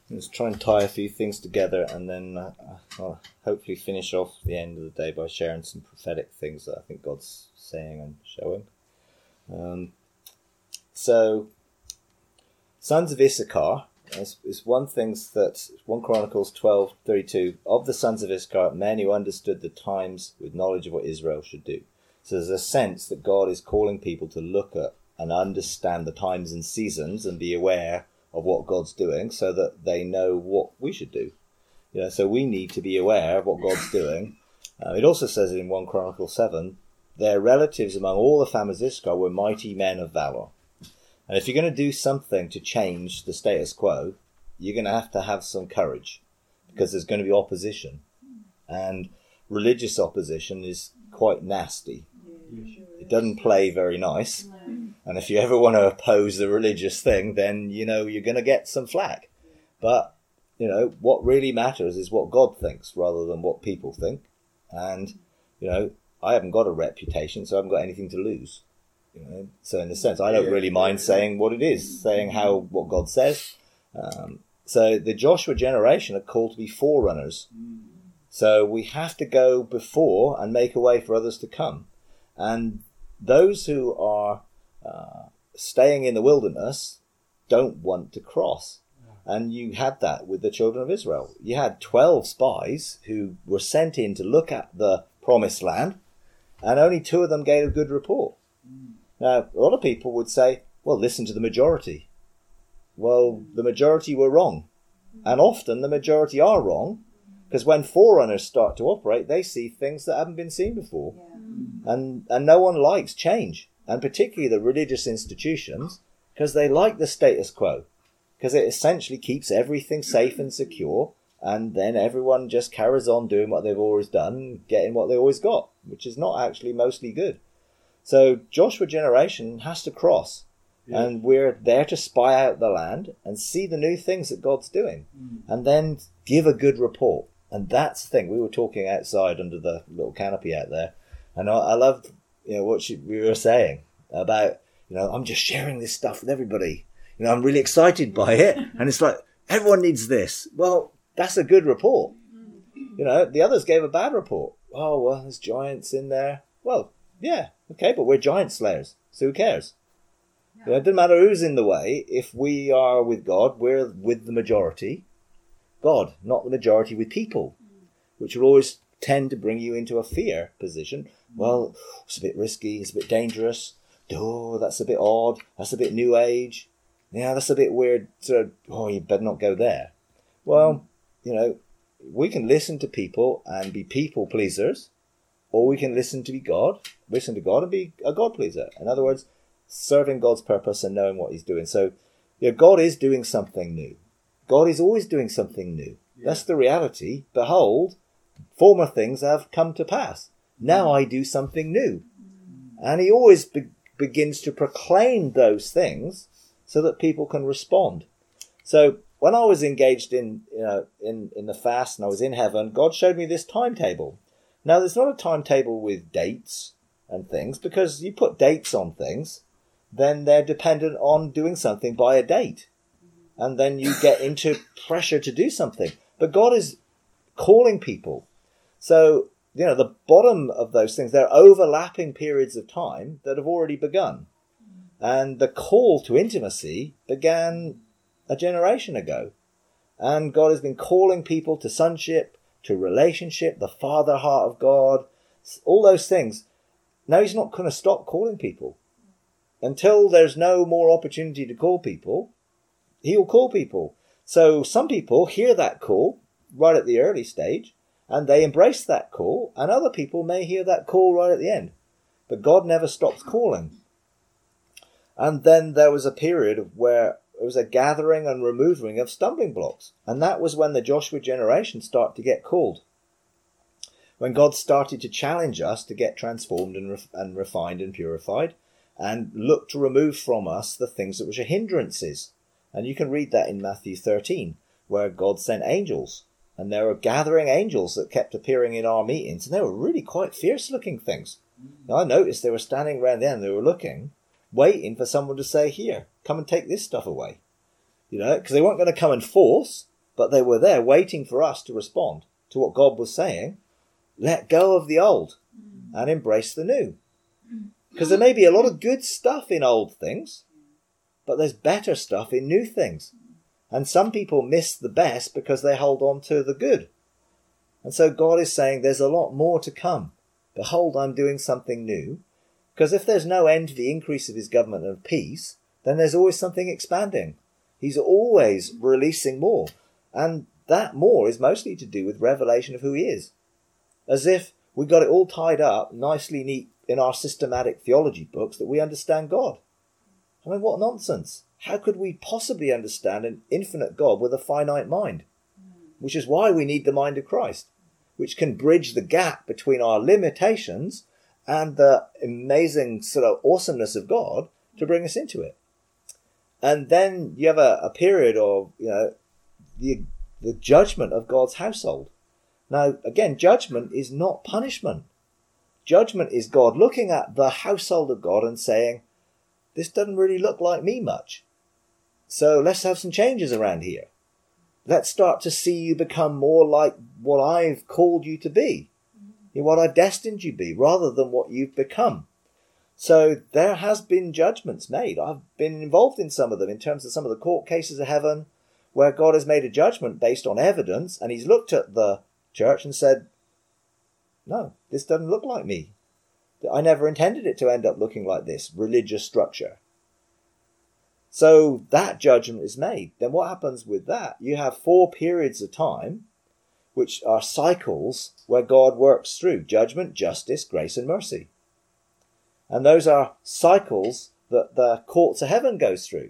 Let's try and tie a few things together, and then I'll hopefully finish off the end of the day by sharing some prophetic things that I think God's saying and showing. So, sons of Issachar is one thing that 1 Chronicles 12:32, of the sons of Issachar, men who understood the times with knowledge of what Israel should do. So there's a sense that God is calling people to look at and understand the times and seasons and be aware of what God's doing so that they know what we should do. So we need to be aware of what God's doing. It also says in 1 Chronicles 7, their relatives among all the families of Issachar were mighty men of valor. And if you're going to do something to change the status quo, you're going to have some courage, because there's going to be opposition. And religious opposition is quite nasty. It doesn't play very nice. And if you ever want to oppose the religious thing, then, you're going to get some flack. But, what really matters is what God thinks rather than what people think. And, I haven't got a reputation, so I haven't got anything to lose. So in a sense, I don't really mind saying what it is, saying what God says. So the Joshua generation are called to be forerunners. So we have to go before and make a way for others to come. And those who are staying in the wilderness don't want to cross. And you had that with the children of Israel. You had 12 spies who were sent in to look at the promised land, and only 2 of them gave a good report. Now, a lot of people would say, well, listen to the majority. Well, the majority were wrong. And often the majority are wrong, because when forerunners start to operate, they see things that haven't been seen before. And no one likes change, and particularly the religious institutions, because they like the status quo, because it essentially keeps everything safe and secure, and then everyone just carries on doing what they've always done, getting what they always got, which is not actually mostly good. So Joshua generation has to cross, and we're there to spy out the land and see the new things that God's doing, and then give a good report. And that's the thing. We were talking outside under the little canopy out there, and I loved what we were saying about, I'm just sharing this stuff with everybody. I'm really excited by it, and it's like, everyone needs this. Well, that's a good report. The others gave a bad report. Oh, well, there's giants in there. Well, yeah, okay, but we're giant slayers, so who cares? It doesn't matter who's in the way. If we are with God, we're with the majority. God, not the majority with people, which will always tend to bring you into a fear position. Well, it's a bit risky, it's a bit dangerous. Oh, that's a bit odd. That's a bit new age. Yeah, that's a bit weird. So, you better not go there. Well, we can listen to people and be people pleasers, or we can listen to God and be a God pleaser. In other words, serving God's purpose and knowing what he's doing. So, God is doing something new. God is always doing something new. That's the reality. Behold, former things have come to pass. Now I do something new. And he always begins to proclaim those things so that people can respond. So when I was engaged in the fast and I was in heaven, God showed me this timetable. Now, there's not a timetable with dates and things, because you put dates on things, then they're dependent on doing something by a date. And then you get into pressure to do something. But God is calling people. So, the bottom of those things, they're overlapping periods of time that have already begun. And the call to intimacy began a generation ago. And God has been calling people to sonship, to relationship, the Father heart of God, all those things. Now he's not going to stop calling people. Until there's no more opportunity to call people, he'll call people. So some people hear that call right at the early stage, and they embrace that call, and other people may hear that call right at the end. But God never stops calling. And then there was a period where it was a gathering and removing of stumbling blocks. And that was when the Joshua generation started to get called. When God started to challenge us to get transformed and refined and purified, and look to remove from us the things that were hindrances. And you can read that in Matthew 13, where God sent angels. And there were gathering angels that kept appearing in our meetings. And they were really quite fierce-looking things. Now, I noticed they were standing around there and they were looking, waiting for someone to say, here, come and take this stuff away. Because they weren't going to come and force. but they were there waiting for us to respond to what God was saying. Let go of the old and embrace the new. Because there may be a lot of good stuff in old things, but there's better stuff in new things. And some people miss the best because they hold on to the good. And so God is saying there's a lot more to come. Behold, I'm doing something new. Because if there's no end to the increase of his government and peace, then there's always something expanding. He's always releasing more. And that more is mostly to do with revelation of who he is. As if we got it all tied up, nicely neat in our systematic theology books that we understand God. I mean, what nonsense. How could we possibly understand an infinite God with a finite mind? Which is why we need the mind of Christ, which can bridge the gap between our limitations and the amazing sort of awesomeness of God to bring us into it. And then you have a period of, the judgment of God's household. Now, again, judgment is not punishment. Judgment is God looking at the household of God and saying, this doesn't really look like me much. So let's have some changes around here. Let's start to see you become more like what I've called you to be, what I've destined you to be, rather than what you've become. So there has been judgments made. I've been involved in some of them in terms of some of the court cases of heaven where God has made a judgment based on evidence, and he's looked at the church and said, no, this doesn't look like me. I never intended it to end up looking like this religious structure. So that judgment is made. Then what happens with that? You have 4 periods of time, which are cycles where God works through judgment, justice, grace, and mercy. And those are cycles that the courts of heaven goes through.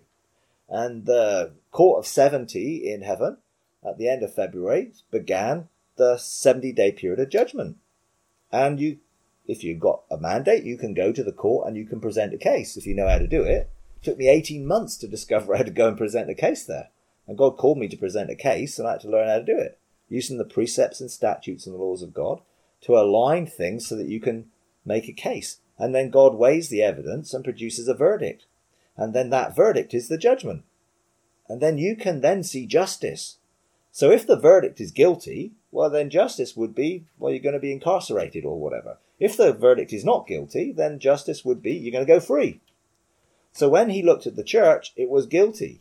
And the court of 70 in heaven, at the end of February, began the 70-day period of judgment. And if you've got a mandate, you can go to the court and you can present a case if you know how to do it. It took me 18 months to discover how to go and present a case there. And God called me to present a case, and I had to learn how to do it, using the precepts and statutes and the laws of God to align things so that you can make a case. And then God weighs the evidence and produces a verdict. And then that verdict is the judgment. And then you can then see justice. So if the verdict is guilty, well, then justice would be, well, you're going to be incarcerated or whatever. If the verdict is not guilty, then justice would be, you're going to go free. So when he looked at the church, it was guilty.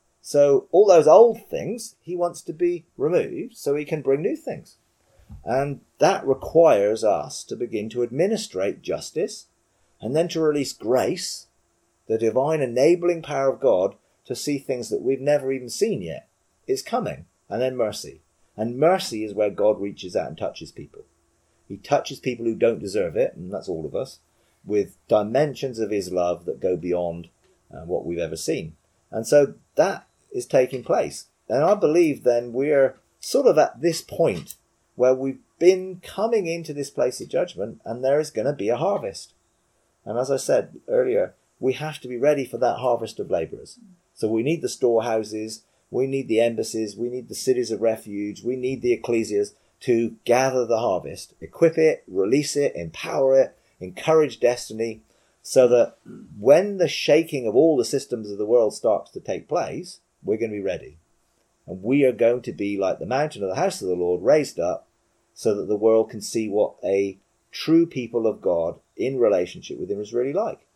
So all those old things, he wants to be removed so he can bring new things. And that requires us to begin to administrate justice and then to release grace, the divine enabling power of God to see things that we've never even seen yet. It's coming. And then mercy. And mercy is where God reaches out and touches people. He touches people who don't deserve it, and that's all of us, with dimensions of his love that go beyond what we've ever seen. And so that is taking place. And I believe then we're sort of at this point where we've been coming into this place of judgment, and there is going to be a harvest. And as I said earlier, we have to be ready for that harvest of labourers. So we need the storehouses, we need the embassies, we need the cities of refuge, we need the ecclesias to gather the harvest, equip it, release it, empower it, encourage destiny, so that when the shaking of all the systems of the world starts to take place, we're going to be ready. And we are going to be like the mountain of the house of the Lord raised up, so that the world can see what a true people of God in relationship with him is really like.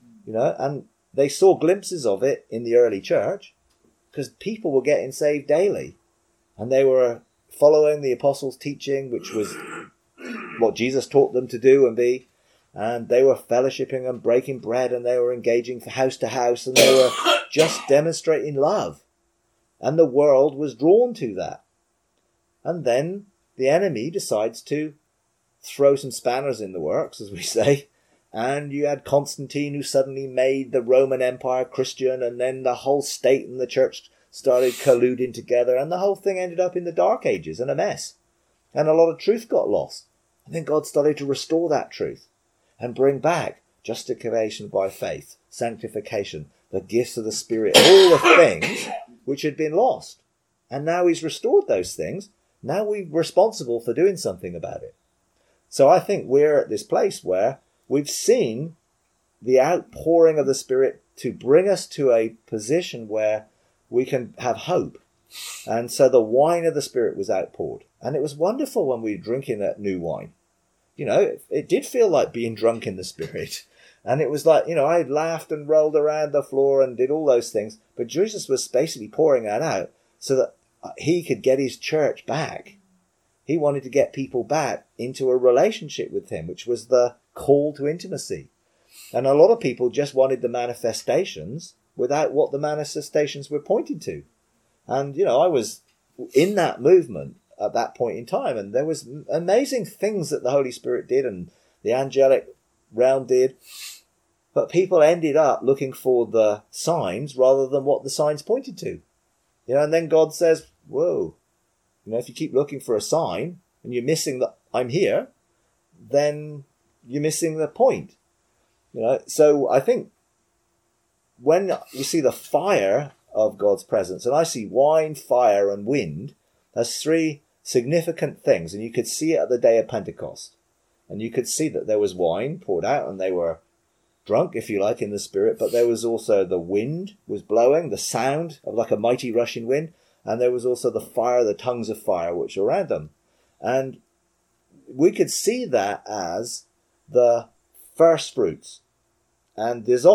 And they saw glimpses of it in the early church, because people were getting saved daily. And they were following the apostles' teaching, which was what Jesus taught them to do and be. And they were fellowshipping and breaking bread, and they were engaging from house to house, and they were just demonstrating love. And the world was drawn to that. And then the enemy decides to throw some spanners in the works, as we say. And you had Constantine, who suddenly made the Roman Empire Christian, and then the whole state and the church started colluding together, and the whole thing ended up in the Dark Ages and a mess. And a lot of truth got lost. And then God started to restore that truth and bring back justification by faith, sanctification, the gifts of the Spirit, all the things which had been lost. And now he's restored those things. Now we're responsible for doing something about it. So I think we're at this place where we've seen the outpouring of the Spirit to bring us to a position where we can have hope And so the wine of the Spirit was outpoured. And it was wonderful when we were drinking that new wine. It did feel like being drunk in the Spirit. And it was like, I laughed and rolled around the floor and did all those things. But Jesus was basically pouring that out so that he could get his church back. He wanted to get people back into a relationship with him, which was the call to intimacy. And a lot of people just wanted the manifestations without what the manifestations were pointing to. And, I was in that movement at that point in time. And there was amazing things that the Holy Spirit did and the angelic realm did. But people ended up looking for the signs rather than what the signs pointed to. And then God says, whoa, if you keep looking for a sign and you're missing that I'm here, then you're missing the point. So I think when you see the fire of God's presence, and I see wine, fire, and wind, that's three significant things. And you could see it at the day of Pentecost. And you could see that there was wine poured out and they were drunk, if you like, in the Spirit. But there was also the wind was blowing, the sound of like a mighty rushing wind. And there was also the fire, the tongues of fire, which were around them. And we could see that as the first fruits. And was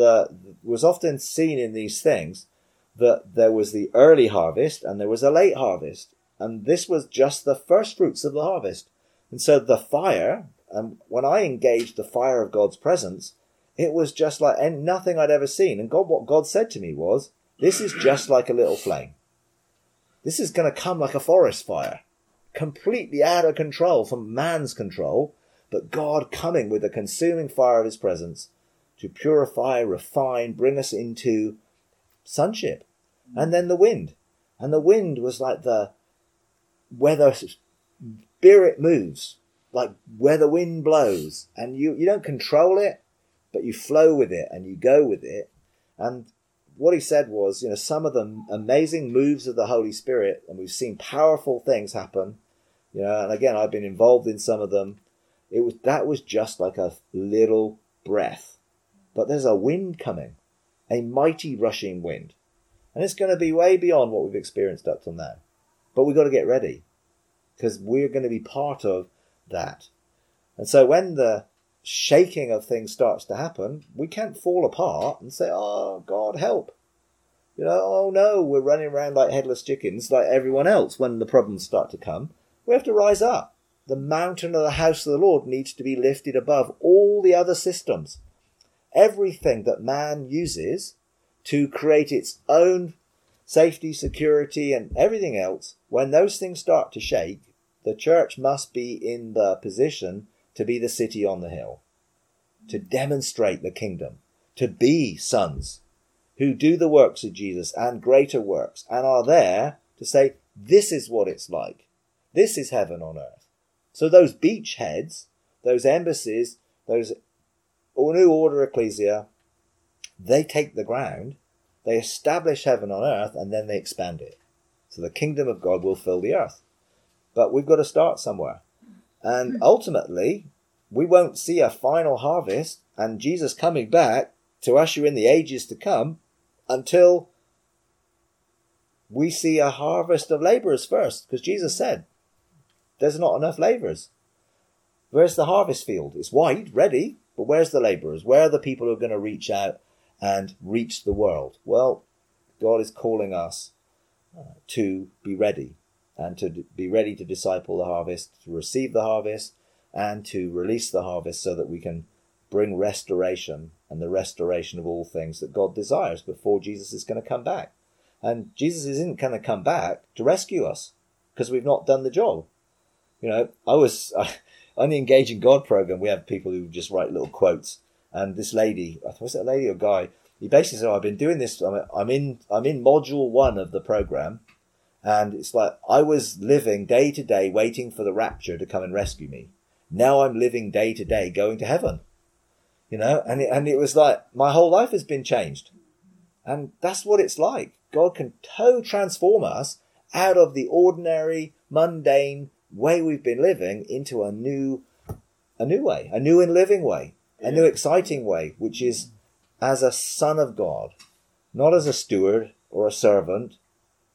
often seen in these things that there was the early harvest and there was a late harvest. And this was just the first fruits of the harvest. And so the fire, and when I engaged the fire of God's presence, it was just like nothing I'd ever seen. And what God said to me was, this is just like a little flame. This is going to come like a forest fire, completely out of control from man's control, but God coming with the consuming fire of his presence to purify, refine, bring us into sonship. And then the wind. And the wind was like where the Spirit moves, like where the wind blows. And you don't control it, but you flow with it and you go with it. And what he said was, some of the amazing moves of the Holy Spirit, and we've seen powerful things happen, and again, I've been involved in some of them. That was just like a little breath. But there's a wind coming, a mighty rushing wind. And it's going to be way beyond what we've experienced up till now. But we've got to get ready, because we're going to be part of that. And so when the shaking of things starts to happen, we can't fall apart and say, oh, God, help. Oh no, we're running around like headless chickens like everyone else when the problems start to come. We have to rise up. The mountain of the house of the Lord needs to be lifted above all the other systems. Everything that man uses to create its own safety, security, and everything else, when those things start to shake, the church must be in the position to be the city on the hill, to demonstrate the kingdom, to be sons who do the works of Jesus and greater works, and are there to say, this is what it's like. This is heaven on earth. So those beachheads, those embassies, those New Order Ecclesia, they take the ground, they establish heaven on earth, and then they expand it. So the kingdom of God will fill the earth. But we've got to start somewhere. And ultimately, we won't see a final harvest and Jesus coming back to usher in the ages to come until we see a harvest of laborers first. Because Jesus said, there's not enough laborers. Where's the harvest field? It's white, ready, but where's the laborers? Where are the people who are going to reach out and reach the world? Well, God is calling us to be ready, and to be ready to disciple the harvest, to receive the harvest, and to release the harvest so that we can bring restoration and the restoration of all things that God desires before Jesus is going to come back. And Jesus isn't going to come back to rescue us because we've not done the job. On the Engaging God program, we have people who just write little quotes. And this lady, was it a lady or a guy? He basically said, I've been doing this. I'm in module 1 of the program. And it's like, I was living day to day, waiting for the rapture to come and rescue me. Now I'm living day to day, going to heaven. And it was like, my whole life has been changed. And that's what it's like. God can transform us out of the ordinary, mundane way we've been living into a new way, a new and living way, a new exciting way, which is as a son of God, not as a steward or a servant,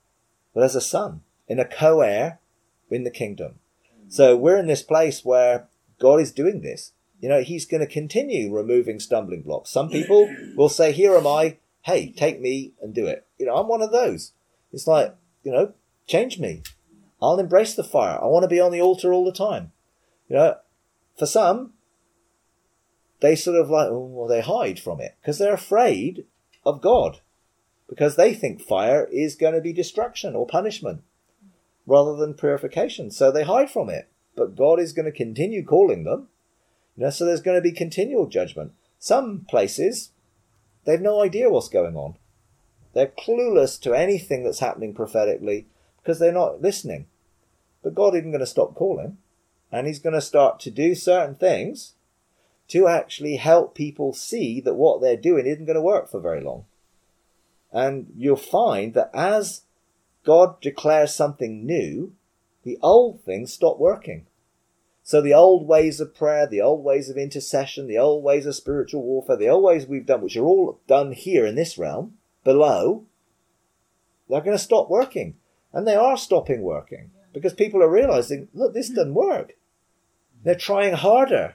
but as a son, in a co-heir in the kingdom. So we're in this place where God is doing this. He's going to continue removing stumbling blocks. Some people will say, here am I, hey, take me and do it. I'm one of those. It's like, change me. I'll embrace the fire. I want to be on the altar all the time. For some, they sort of they hide from it because they're afraid of God, because they think fire is going to be destruction or punishment rather than purification. So they hide from it. But God is going to continue calling them. So there's going to be continual judgment. Some places, they've no idea what's going on. They're clueless to anything that's happening prophetically because they're not listening. But God isn't going to stop calling. And he's going to start to do certain things to actually help people see that what they're doing isn't going to work for very long. And you'll find that as God declares something new, the old things stop working. So the old ways of prayer, the old ways of intercession, the old ways of spiritual warfare, the old ways we've done, which are all done here in this realm, below, they're going to stop working. And they are stopping working because people are realizing, look, this doesn't work. They're trying harder.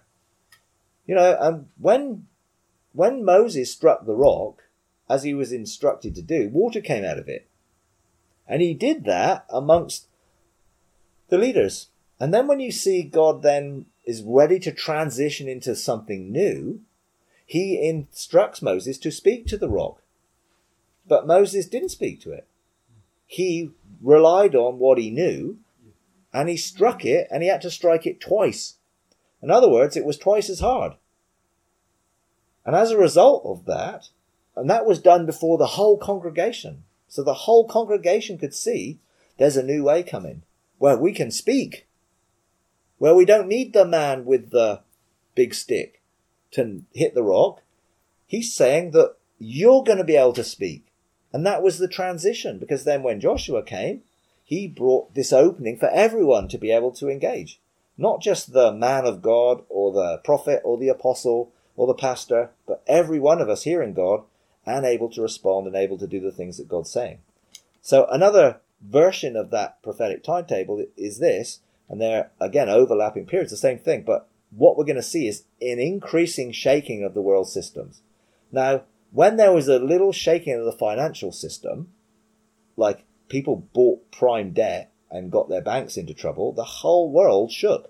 And when Moses struck the rock, as he was instructed to do, water came out of it. And he did that amongst the leaders. And then when you see God then is ready to transition into something new, he instructs Moses to speak to the rock. But Moses didn't speak to it. He relied on what he knew, and he struck it, and he had to strike it twice. In other words, it was twice as hard. And as a result of that, and that was done before the whole congregation, so the whole congregation could see there's a new way coming, where we can speak, where we don't need the man with the big stick to hit the rock. He's saying that you're going to be able to speak. And that was the transition, because then when Joshua came, he brought this opening for everyone to be able to engage. Not just the man of God or the prophet or the apostle or the pastor, but every one of us hearing God and able to respond and able to do the things that God's saying. So another version of that prophetic timetable is this, and they're, again, overlapping periods, the same thing, but what we're going to see is an increasing shaking of the world systems. Now, when there was a little shaking of the financial system, like people bought prime debt and got their banks into trouble, the whole world shook.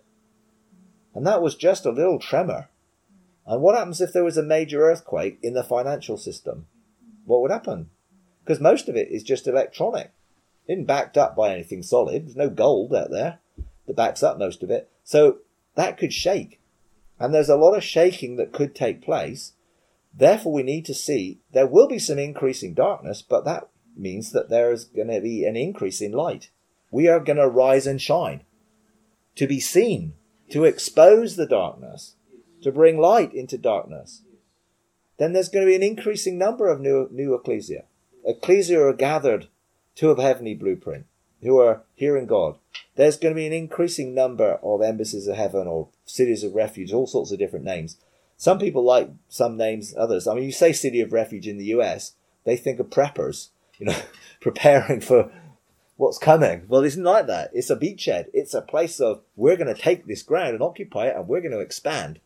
And that was just a little tremor. And what happens if there was a major earthquake in the financial system? What would happen? Because most of it is just electronic. It isn't backed up by anything solid. There's no gold out there that backs up most of it. So that could shake. And there's a lot of shaking that could take place. Therefore, we need to see there will be some increasing darkness, but that means that there is going to be an increase in light. We are going to rise and shine, to be seen, to expose the darkness, to bring light into darkness. Then there's going to be an increasing number of new ecclesia. Ecclesia are gathered to a heavenly blueprint, who are hearing God. There's going to be an increasing number of embassies of heaven or cities of refuge, all sorts of different names. Some people like some names, others. I mean, you say city of refuge in the US, they think of preppers, preparing for what's coming. Well, it isn't like that. It's a beachhead. It's a place of, we're going to take this ground and occupy it, and we're going to expand.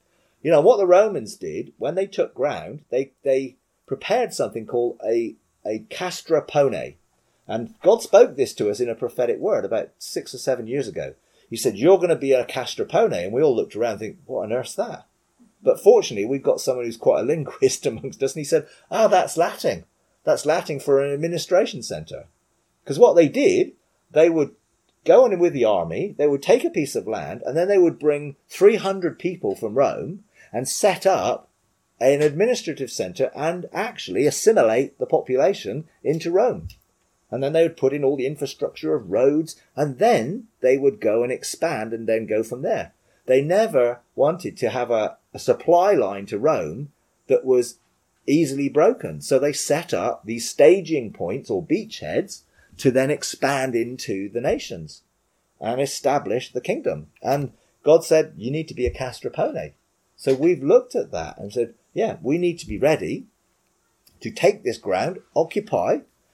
What the Romans did when they took ground, they prepared something called a castra pone. And God spoke this to us in a prophetic word about 6 or 7 years ago. He said, you're going to be a castra pone. And we all looked around and think, what on earth's that? But fortunately, we've got someone who's quite a linguist amongst us. And he said, that's Latin. That's Latin for an administration centre. Because what they did, they would go in with the army, they would take a piece of land, and then they would bring 300 people from Rome and set up an administrative centre and actually assimilate the population into Rome. And then they would put in all the infrastructure of roads, and then they would go and expand and then go from there. They never wanted to have a supply line to Rome that was easily broken. So they set up these staging points or beachheads to then expand into the nations and establish the kingdom. And God said, you need to be a castra pone. So we've looked at that and said, we need to be ready to take this ground, occupy,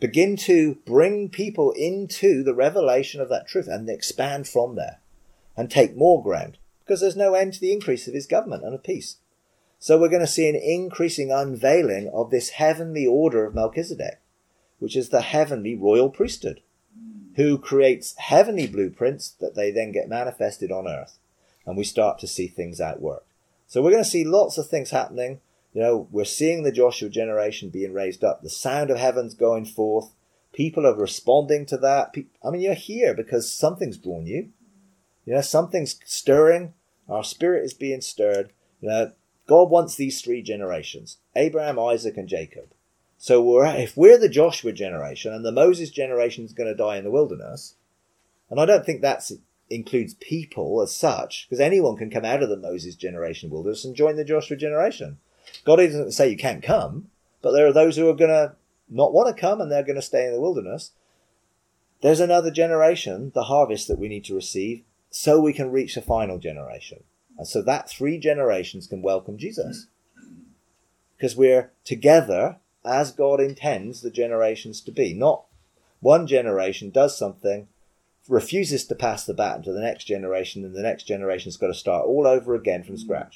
begin to bring people into the revelation of that truth and expand from there and take more ground, because there's no end to the increase of his government and of peace. So we're going to see an increasing unveiling of this heavenly order of Melchizedek, which is the heavenly royal priesthood, who creates heavenly blueprints that they then get manifested on earth. And we start to see things outworked. So we're going to see lots of things happening. We're seeing the Joshua generation being raised up. The sound of heaven's going forth. People are responding to that. You're here because something's drawn you. Something's stirring. Our spirit is being stirred. God wants these 3 generations, Abraham, Isaac, and Jacob. So if we're the Joshua generation and the Moses generation is going to die in the wilderness, and I don't think that includes people as such, because anyone can come out of the Moses generation wilderness and join the Joshua generation. God doesn't say you can't come, but there are those who are going to not want to come and they're going to stay in the wilderness. There's another generation, the harvest, that we need to receive so we can reach the final generation. And so that 3 generations can welcome Jesus. Because we're together as God intends the generations to be. Not one generation does something, refuses to pass the baton to the next generation, and the next generation's got to start all over again from scratch.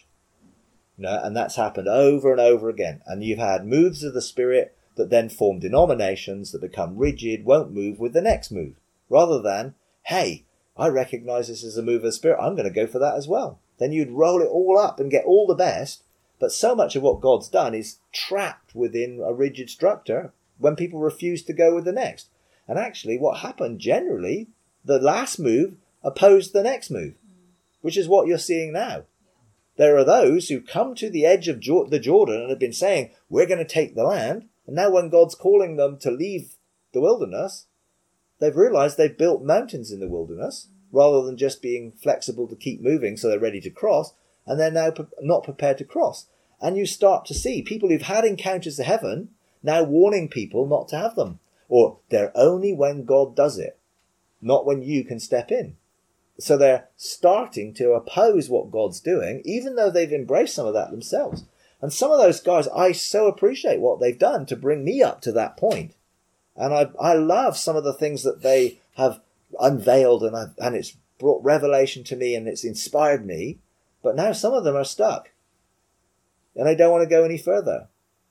And that's happened over and over again. And you've had moves of the Spirit that then form denominations that become rigid, won't move with the next move. Rather than, hey, I recognize this as a move of the Spirit, I'm going to go for that as well. Then you'd roll it all up and get all the best. But so much of what God's done is trapped within a rigid structure when people refuse to go with the next. And actually what happened generally, the last move opposed the next move, which is what you're seeing now. There are those who come to the edge of the Jordan and have been saying, we're going to take the land. And now when God's calling them to leave the wilderness, they've realized they've built mountains in the wilderness rather than just being flexible to keep moving so they're ready to cross. And they're now not prepared to cross. And you start to see people who've had encounters of heaven now warning people not to have them. Or they're only when God does it, not when you can step in. So they're starting to oppose what God's doing, even though they've embraced some of that themselves. And some of those guys, I so appreciate what they've done to bring me up to that point. And I love some of the things that they have unveiled, and it's brought revelation to me and it's inspired me. But now some of them are stuck. And they don't want to go any further.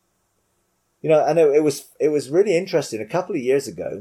And it was really interesting. A couple of years ago,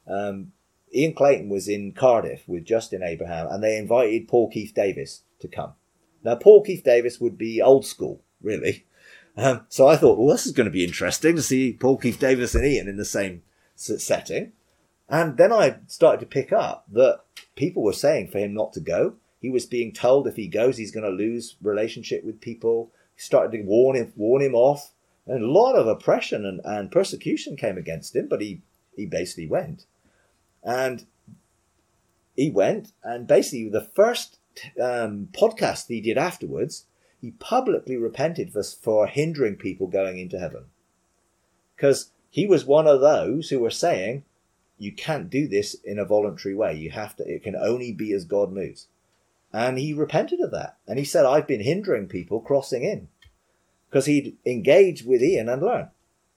Ian Clayton was in Cardiff with Justin Abraham, and they invited Paul Keith Davis to come. Now, Paul Keith Davis would be old school, really. So I thought, well, this is going to be interesting to see Paul Keith Davis and Ian in the same setting. And then I started to pick up that people were saying for him not to go. He was being told if he goes, he's going to lose relationship with people. He started to warn him off. And a lot of oppression and persecution came against him, but he basically went. And he went, and basically the first podcast he did afterwards, he publicly repented for hindering people going into heaven. Because he was one of those who were saying, you can't do this in a voluntary way. It can only be as God moves. And he repented of that. And he said, I've been hindering people crossing in. Because he'd engaged with Ian and learn.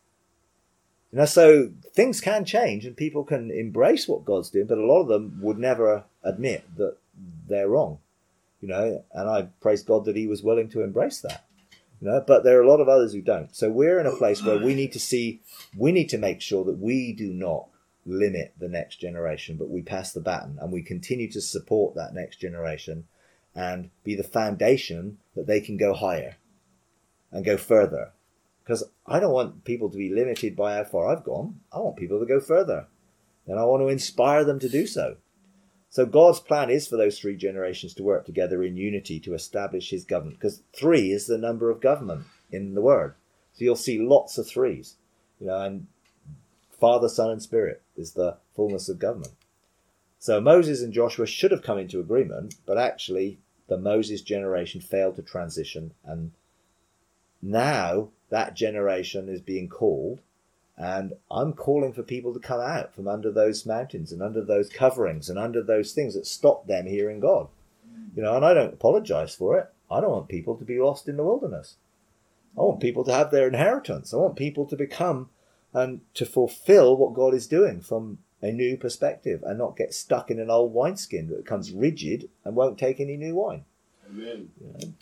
So things can change and people can embrace what God's doing, but a lot of them would never admit that they're wrong. And I praise God that he was willing to embrace that. But there are a lot of others who don't. So we're in a place where we need to make sure that we do not limit the next generation, but we pass the baton and we continue to support that next generation and be the foundation that they can go higher and go further. Because I don't want people to be limited by how far I've gone. I want people to go further. And I want to inspire them to do so. So God's plan is for those 3 generations to work together in unity to establish his government. Because 3 is the number of government in the word. So you'll see lots of 3s. And Father, Son, and Spirit is the fullness of government. So Moses and Joshua should have come into agreement, but actually the Moses generation failed to transition, and now that generation is being called, and I'm calling for people to come out from under those mountains and under those coverings and under those things that stop them hearing God. And I don't apologize for it. I don't want people to be lost in the wilderness. I want people to have their inheritance. I want people to become and to fulfill what God is doing from a new perspective, and not get stuck in an old wineskin that becomes rigid and won't take any new wine. Amen. You know?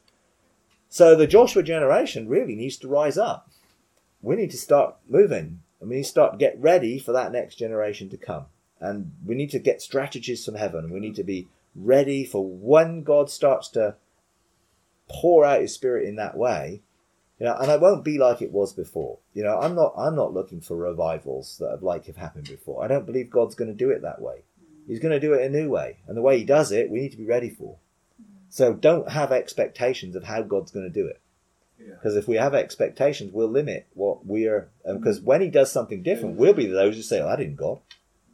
So the Joshua generation really needs to rise up. We need to start moving, and we need to start to get ready for that next generation to come. And we need to get strategies from heaven. We need to be ready for when God starts to pour out his Spirit in that way. You know, and it won't be like it was before. You know, I'm not looking for revivals that have happened before. I don't believe God's going to do it that way. He's going to do it a new way. And the way he does it, we need to be ready for. So don't have expectations of how God's going to do it. Because if we have expectations, we'll limit what we are. Because when he does something different, we'll be those who say, oh, that isn't God.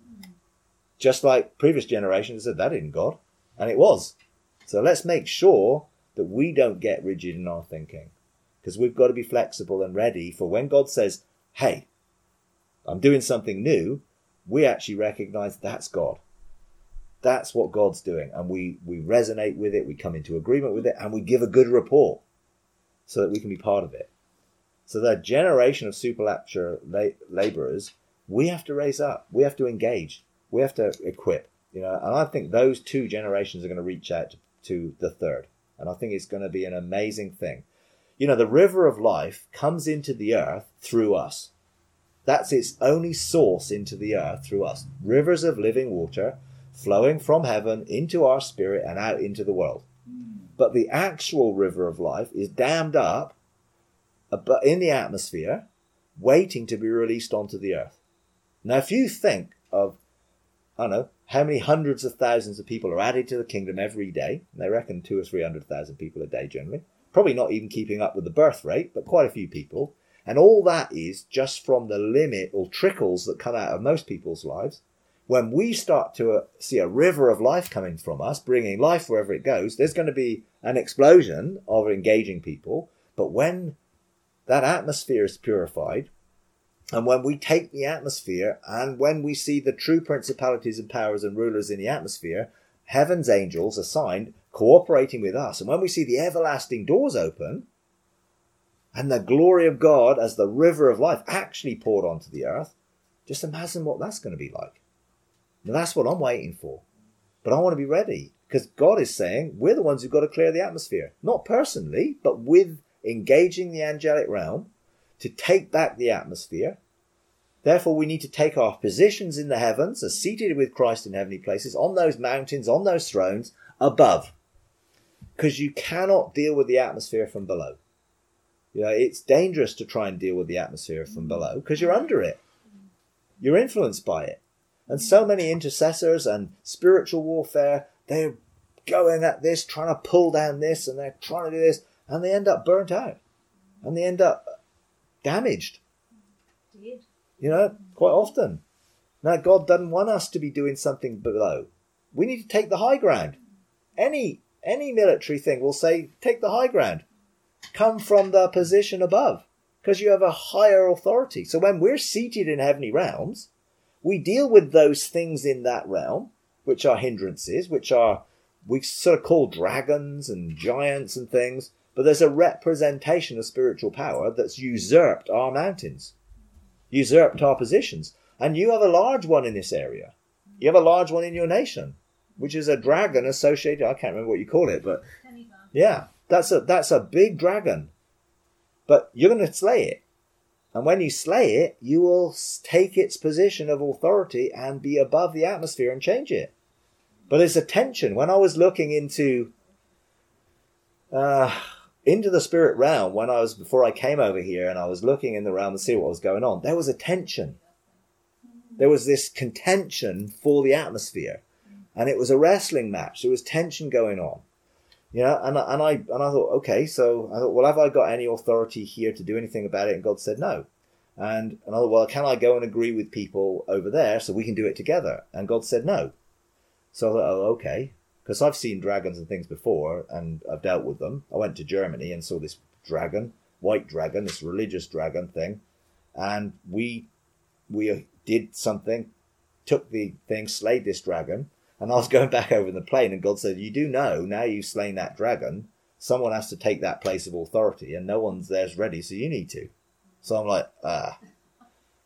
Just like previous generations said, that isn't God. And it was. So let's make sure that we don't get rigid in our thinking. Because we've got to be flexible and ready for when God says, hey, I'm doing something new, we actually recognize that's God. That's what God's doing. And we resonate with it, we come into agreement with it, and we give a good report so that we can be part of it. So that generation of supernatural laborers, we have to raise up. We have to engage. We have to equip. You know, and I think those two generations are going to reach out to the third. And I think it's going to be an amazing thing. You know, the river of life comes into the earth through us. That's its only source into the earth, through us. Rivers of living water flowing from heaven into our spirit and out into the world. But the actual river of life is dammed up in the atmosphere, waiting to be released onto the earth. Now, if you think of, I don't know, how many hundreds of thousands of people are added to the kingdom every day, they reckon 200,000 or 300,000 people a day generally, probably not even keeping up with the birth rate, but quite a few people. And all that is just from the limit or trickles that come out of most people's lives. When we start to see a river of life coming from us, bringing life wherever it goes, there's going to be an explosion of engaging people. But when that atmosphere is purified, and when we take the atmosphere, and when we see the true principalities and powers and rulers in the atmosphere, heaven's angels assigned, cooperating with us, and when we see the everlasting doors open, and the glory of God as the river of life actually poured onto the earth, just imagine what that's going to be like. Now that's what I'm waiting for. But I want to be ready, because God is saying we're the ones who've got to clear the atmosphere. Not personally, but with engaging the angelic realm to take back the atmosphere. Therefore, we need to take our positions in the heavens, as seated with Christ in heavenly places, on those mountains, on those thrones, above. Because you cannot deal with the atmosphere from below. You know, it's dangerous to try and deal with the atmosphere from below, because you're under it. You're influenced by it. And so many intercessors and spiritual warfare, they're going at this, trying to pull down this, and they're trying to do this, and they end up burnt out. And they end up damaged. You know, quite often. Now, God doesn't want us to be doing something below. We need to take the high ground. Any military thing will say, take the high ground. Come from the position above, because you have a higher authority. So when we're seated in heavenly realms, we deal with those things in that realm, which are hindrances, which are, we sort of call dragons and giants and things, but there's a representation of spiritual power that's usurped our mountains, usurped our positions. And you have a large one in this area. You have a large one in your nation, which is a dragon associated, I can't remember what you call it, but yeah, that's a big dragon. But you're going to slay it. And when you slay it, you will take its position of authority and be above the atmosphere and change it. But there's a tension. When I was looking into the spirit realm, before I came over here and I was looking in the realm to see what was going on, there was a tension. There was this contention for the atmosphere. And it was a wrestling match. There was tension going on. You know, and I thought, okay, so I thought, well, have I got any authority here to do anything about it? And God said no. And I thought, well, can I go and agree with people over there so we can do it together? And God said no. So I thought, oh, okay. Because I've seen dragons and things before, and I've dealt with them. I went to Germany and saw this dragon, white dragon, this religious dragon thing. And we did something, took the thing, slayed this dragon. And I was going back over in the plane, and God said, you do know, now you've slain that dragon, someone has to take that place of authority, and no one's there's ready, so you need to. So I'm like,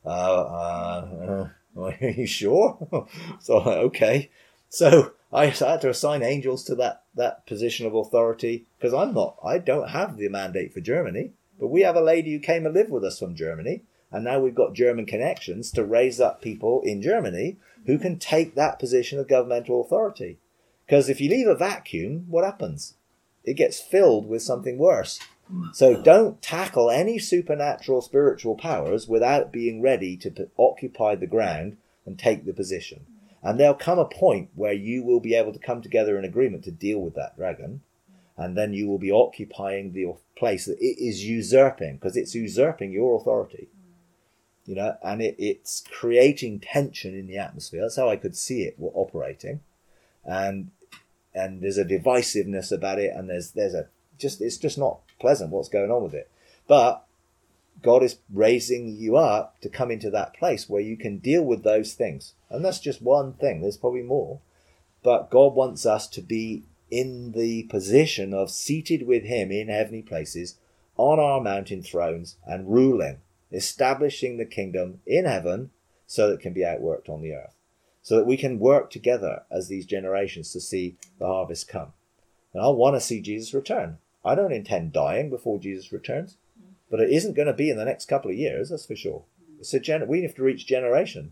Are you sure? So, okay. So I had to assign angels to that position of authority, because I don't have the mandate for Germany, but we have a lady who came and lived with us from Germany, and now we've got German connections to raise up people in Germany who can take that position of governmental authority. Because if you leave a vacuum, what happens? It gets filled with something worse. So don't tackle any supernatural spiritual powers without being ready to occupy the ground and take the position. And there'll come a point where you will be able to come together in agreement to deal with that dragon. And then you will be occupying the place that it is usurping, because it's usurping your authority. And it's creating tension in the atmosphere. That's how I could see it operating. And there's a divisiveness about it, and it's just not pleasant what's going on with it. But God is raising you up to come into that place where you can deal with those things. And that's just one thing. There's probably more. But God wants us to be in the position of seated with him in heavenly places on our mountain thrones and ruling, establishing the kingdom in heaven so that it can be outworked on the earth. So that we can work together as these generations to see the harvest come. And I want to see Jesus return. I don't intend dying before Jesus returns. But it isn't going to be in the next couple of years, that's for sure. We have to reach generation.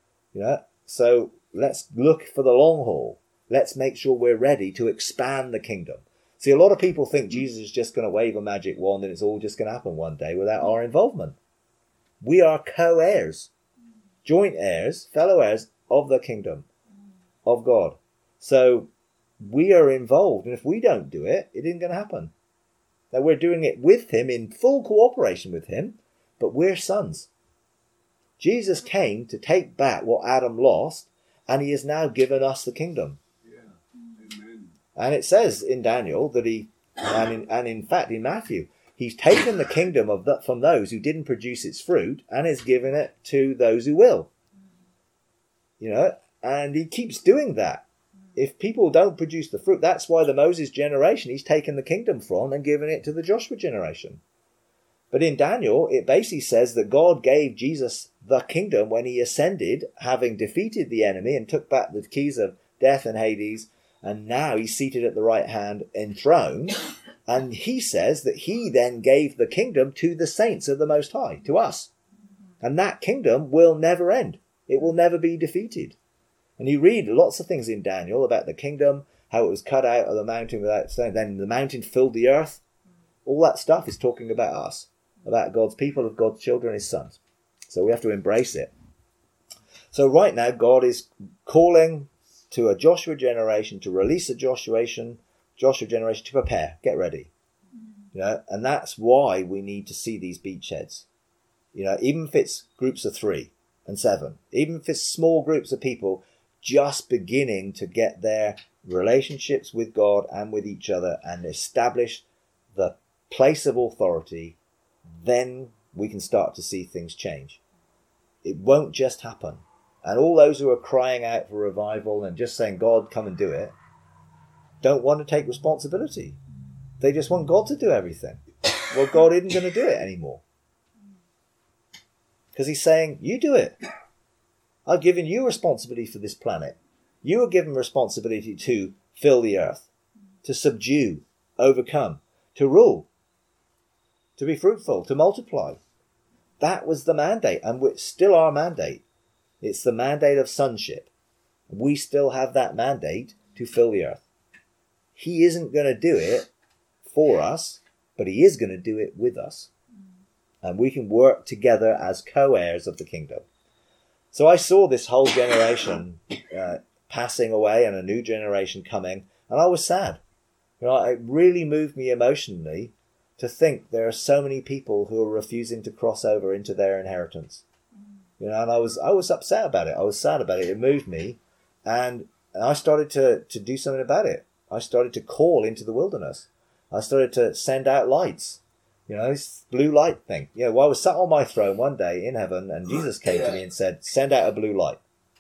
So let's look for the long haul. Let's make sure we're ready to expand the kingdom. See, a lot of people think Jesus is just going to wave a magic wand and it's all just going to happen one day without our involvement. We are co-heirs, joint heirs, fellow heirs of the kingdom of God. So we are involved, and if we don't do it, it isn't going to happen. Now we're doing it with him, in full cooperation with him, but we're sons. Jesus came to take back what Adam lost, and he has now given us the kingdom. Yeah. Amen. And it says in Daniel that in fact in Matthew, he's taken the kingdom from those who didn't produce its fruit and has given it to those who will. And he keeps doing that. If people don't produce the fruit, that's why the Moses generation he's taken the kingdom from and given it to the Joshua generation. But in Daniel, it basically says that God gave Jesus the kingdom when he ascended, having defeated the enemy and took back the keys of death and Hades, and now he's seated at the right hand enthroned. And he says that he then gave the kingdom to the saints of the Most High, to us. And that kingdom will never end. It will never be defeated. And you read lots of things in Daniel about the kingdom, how it was cut out of the mountain without stone. Then the mountain filled the earth. All that stuff is talking about us, about God's people, of God's children, his sons. So we have to embrace it. So right now, God is calling to a Joshua generation to release a Joshua generation to prepare, get ready. And that's why we need to see these beachheads. Even if it's groups of 3 and 7, even if it's small groups of people just beginning to get their relationships with God and with each other and establish the place of authority, then we can start to see things change. It won't just happen. And all those who are crying out for revival and just saying, God, come and do it, don't want to take responsibility. They just want God to do everything. Well, God isn't going to do it anymore. Because he's saying, you do it. I've given you responsibility for this planet. You are given responsibility to fill the earth, to subdue, overcome, to rule, to be fruitful, to multiply. That was the mandate, and it's still our mandate. It's the mandate of sonship. We still have that mandate to fill the earth. He isn't going to do it for us, but he is going to do it with us. And we can work together as co-heirs of the kingdom. So I saw this whole generation passing away and a new generation coming, and I was sad. It really moved me emotionally to think there are so many people who are refusing to cross over into their inheritance. And I was upset about it. I was sad about it. It moved me, and I started to do something about it. I started to call into the wilderness. I started to send out lights. This blue light thing. Well, I was sat on my throne one day in heaven, and Jesus came to me and said, send out a blue light.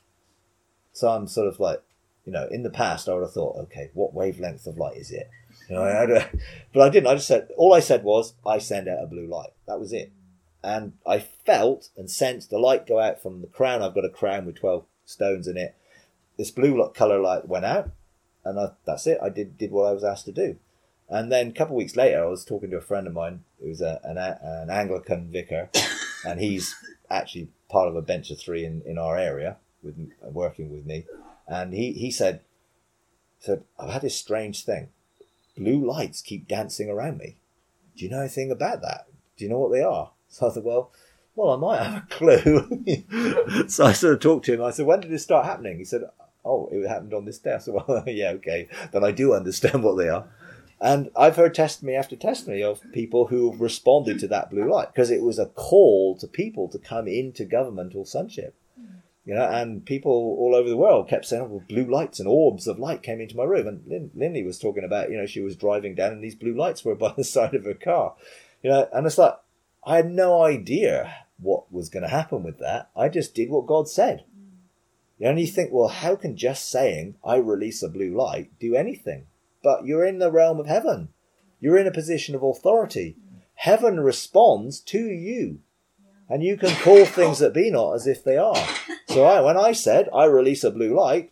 So I'm sort of like, in the past I would have thought, okay, what wavelength of light is it? But I didn't. All I said was, I send out a blue light. That was it. and I felt and sensed the light go out from the crown. I've got a crown with 12 stones in it. This blue colour light went out, and that's it. I did what I was asked to do. And then a couple of weeks later, I was talking to a friend of mine who was an Anglican vicar, and he's actually part of a bench of 3 in our area, working with me. And he said, I've had this strange thing. Blue lights keep dancing around me. Do you know anything about that? Do you know what they are? So I thought, well, I might have a clue. So I sort of talked to him. I said, when did this start happening? He said, oh, it happened on this day. I said, well, yeah, okay. Then I do understand what they are. And I've heard testimony after testimony of people who responded to that blue light because it was a call to people to come into governmental sonship. And people all over the world kept saying, oh, well, blue lights and orbs of light came into my room. And Lindy was talking about, she was driving down and these blue lights were by the side of her car. And it's like, I had no idea what was going to happen with that. I just did what God said. And you think, well, how can just saying, I release a blue light, do anything? But you're in the realm of heaven. You're in a position of authority. Heaven responds to you. And you can call things that be not as if they are. So when I said, I release a blue light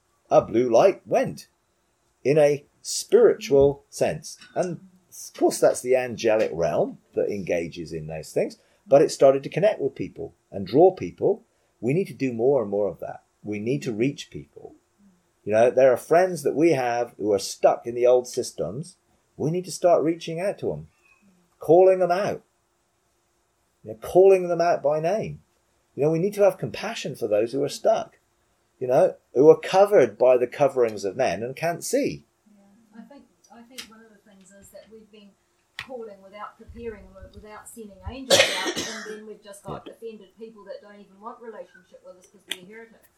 went in a spiritual sense. And of course, that's the angelic realm that engages in those things. But it started to connect with people and draw people. We need to do more and more of that. We need to reach people. There are friends that we have who are stuck in the old systems. We need to start reaching out to them, calling them out. Calling them out by name. We need to have compassion for those who are stuck, who are covered by the coverings of men and can't see. Yeah. I think one of the things is that we've been calling without preparing, without sending angels out, and then we've just got offended people that don't even want relationship with us because we're heretics.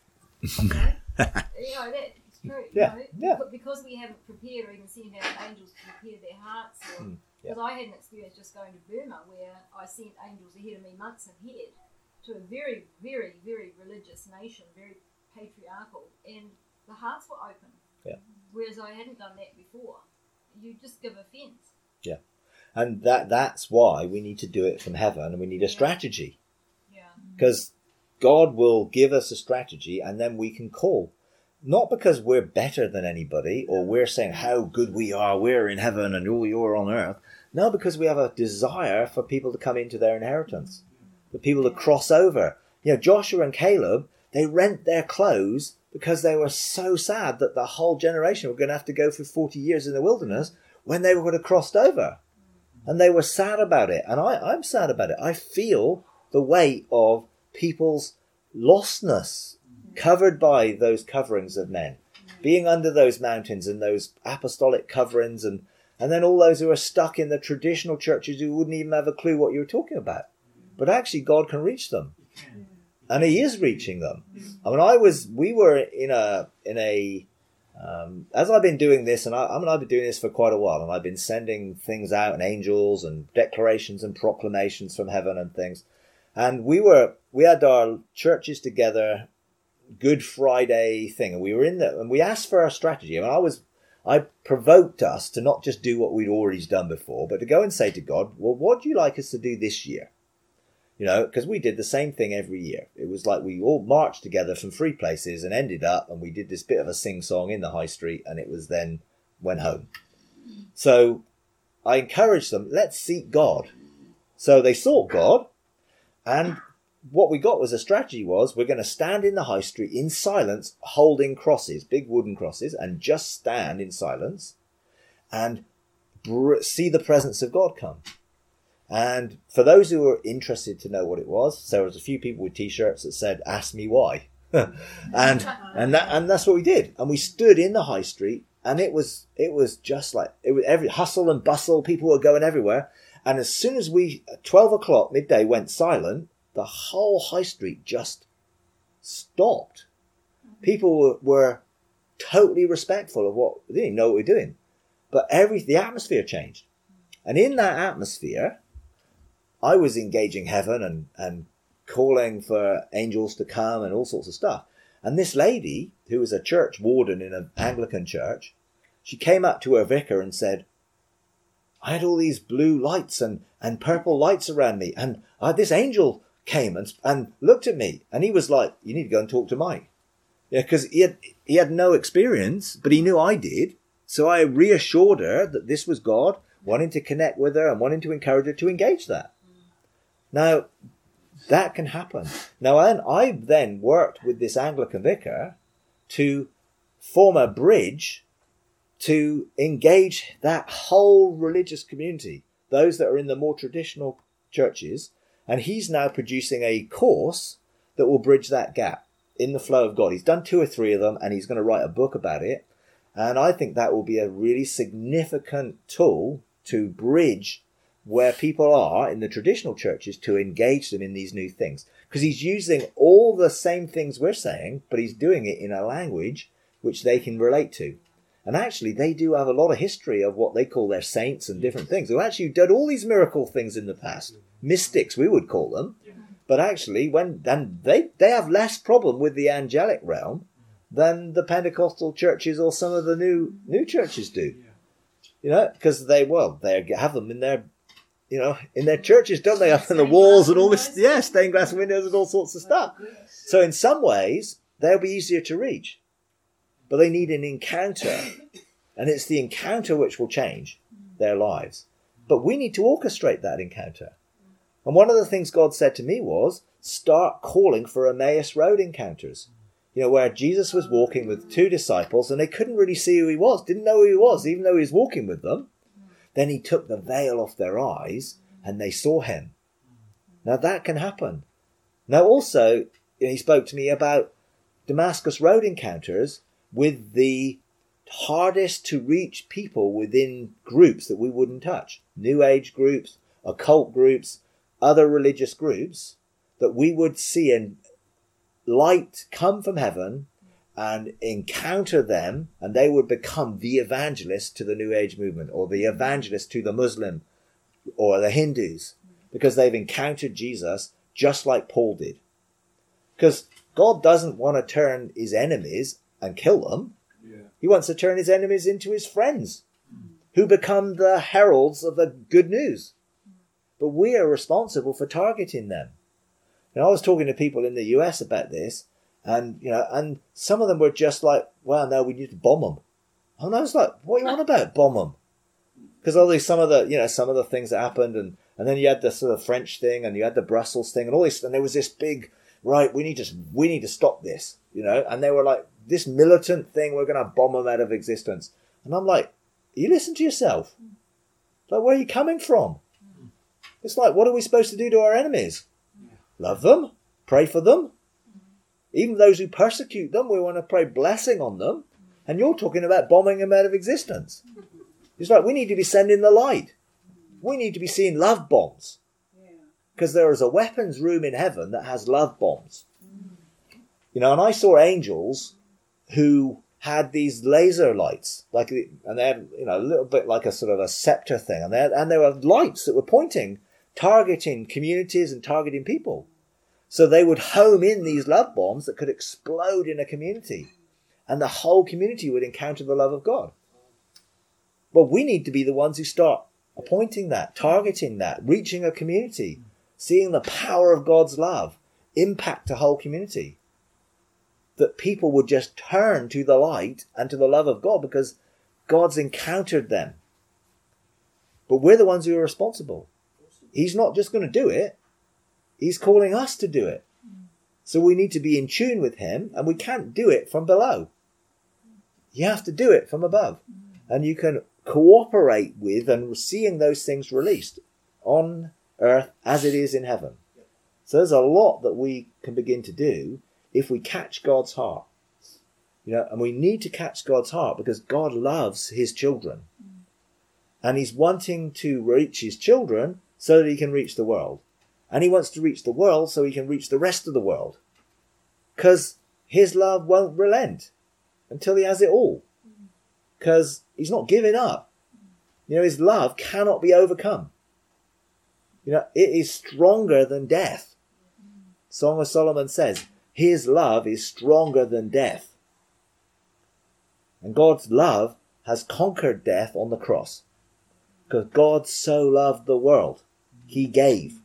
That's true. Because we haven't prepared or even sent out angels to prepare their hearts. Because I had an experience just going to Burma where I sent angels ahead of me months ahead to a very, very, very religious nation, very patriarchal, and the hearts were open. Yeah. Whereas I hadn't done that before. You just give offence. Yeah. And that's why we need to do it from heaven, and we need a strategy. Yeah. Because God will give us a strategy, and then we can call. Not because we're better than anybody, or we're saying how good we are, we're in heaven and you're on earth. No, because we have a desire for people to come into their inheritance, for people to cross over. Joshua and Caleb, they rent their clothes because they were so sad that the whole generation were going to have to go through 40 years in the wilderness when they were going to cross over. And they were sad about it. And I'm sad about it. I feel the weight of people's lostness, covered by those coverings of men, being under those mountains and those apostolic coverings, and then all those who are stuck in the traditional churches who wouldn't even have a clue what you were talking about. But actually God can reach them. And he is reaching them. I mean, we were in a as I've been doing this, and I've been doing this for quite a while, and I've been sending things out and angels and declarations and proclamations from heaven and things. And we had our churches together, Good Friday thing, and we were in there, and we asked for our strategy. I mean, I provoked us to not just do what we'd already done before, but to go and say to God, well, what do you like us to do this year? Because we did the same thing every year. It was like we all marched together from 3 places and ended up, and we did this bit of a sing-song in the high street, and it was then went home. So I encouraged them, let's seek God. So they sought God, and what we got was a strategy was we're going to stand in the high street in silence, holding crosses, big wooden crosses, and just stand in silence and see the presence of God come. And for those who were interested to know what it was, there was a few people with T-shirts that said, ask me why. and that's what we did. And we stood in the high street, and it was just like, it was every hustle and bustle, people were going everywhere. And as soon as we, 12 o'clock midday, went silent, the whole high street just stopped. People were totally respectful of what, they didn't know what we were doing. But the atmosphere changed. And in that atmosphere, I was engaging heaven and calling for angels to come and all sorts of stuff. And this lady, who was a church warden in an Anglican church, she came up to her vicar and said, I had all these blue lights and purple lights around me. And this angel came and looked at me. And he was like, you need to go and talk to Mike. Yeah, because he had no experience, but he knew I did. So I reassured her that this was God, wanting to connect with her and wanting to encourage her to engage that. Now, that can happen. Now, I then worked with this Anglican vicar to form a bridge to engage that whole religious community, those that are in the more traditional churches. And he's now producing a course that will bridge that gap in the flow of God. He's done 2 or 3 of them, and he's going to write a book about it. And I think that will be a really significant tool to bridge where people are in the traditional churches to engage them in these new things. Because he's using all the same things we're saying, but he's doing it in a language which they can relate to. And actually, they do have a lot of history of what they call their saints and different things, who actually did all these miracle things in the past. Mystics, we would call them. But actually, they have less problem with the angelic realm than the Pentecostal churches or some of the new churches do. You know, because they have them in their, in their churches, don't they? Up in the walls and all this, stained glass windows and all sorts of stuff. So in some ways, they'll be easier to reach. But they need an encounter. And it's the encounter which will change their lives. But we need to orchestrate that encounter. And one of the things God said to me was, start calling for Emmaus Road encounters. Where Jesus was walking with 2 disciples and they couldn't really see who he was, didn't know who he was, even though he was walking with them. Then he took the veil off their eyes and they saw him. Now that can happen. Now also, he spoke to me about Damascus Road encounters with the hardest to reach people within groups that we wouldn't touch. New Age groups, occult groups, other religious groups, that we would see and light come from heaven and encounter them, and they would become the evangelist to the New Age movement, or the evangelist to the Muslim or the Hindus, because they've encountered Jesus just like Paul did. Because God doesn't want to turn his enemies and kill them. He wants to turn his enemies into his friends, who become the heralds of the good news. But we are responsible for targeting them. I was talking to people in the US about this, and some of them were just like, well, no, we need to bomb them. And I was like, what are you on about, bomb them? Because some of the things that happened, and then you had the sort of French thing, and you had the Brussels thing, and all this, and there was this big, right, we need to stop this, and they were like, this militant thing, we're going to bomb them out of existence. And I'm like, you listen to yourself. Like, where are you coming from? It's like, what are we supposed to do to our enemies? Love them, pray for them. Even those who persecute them, we want to pray blessing on them. And you're talking about bombing them out of existence. It's like, we need to be sending the light. We need to be seeing love bombs. Because there is a weapons room in heaven that has love bombs. And I saw angels who had these laser lights, and they had, a little bit like a sort of a scepter thing. And there were lights that were pointing, targeting communities and targeting people. So they would home in these love bombs that could explode in a community, and the whole community would encounter the love of God. But we need to be the ones who start appointing that, targeting that, reaching a community, seeing the power of God's love impact a whole community. That people would just turn to the light and to the love of God because God's encountered them. But we're the ones who are responsible. He's not just going to do it. He's calling us to do it. So we need to be in tune with him, and we can't do it from below. You have to do it from above. And you can cooperate with and seeing those things released on earth as it is in heaven. So there's a lot that we can begin to do if we catch God's heart. And we need to catch God's heart because God loves his children. And he's wanting to reach his children so that he can reach the world. And he wants to reach the world so he can reach the rest of the world. Because his love won't relent until he has it all. Because he's not giving up. His love cannot be overcome. It is stronger than death. Song of Solomon says, his love is stronger than death. And God's love has conquered death on the cross. Because God so loved the world, he gave.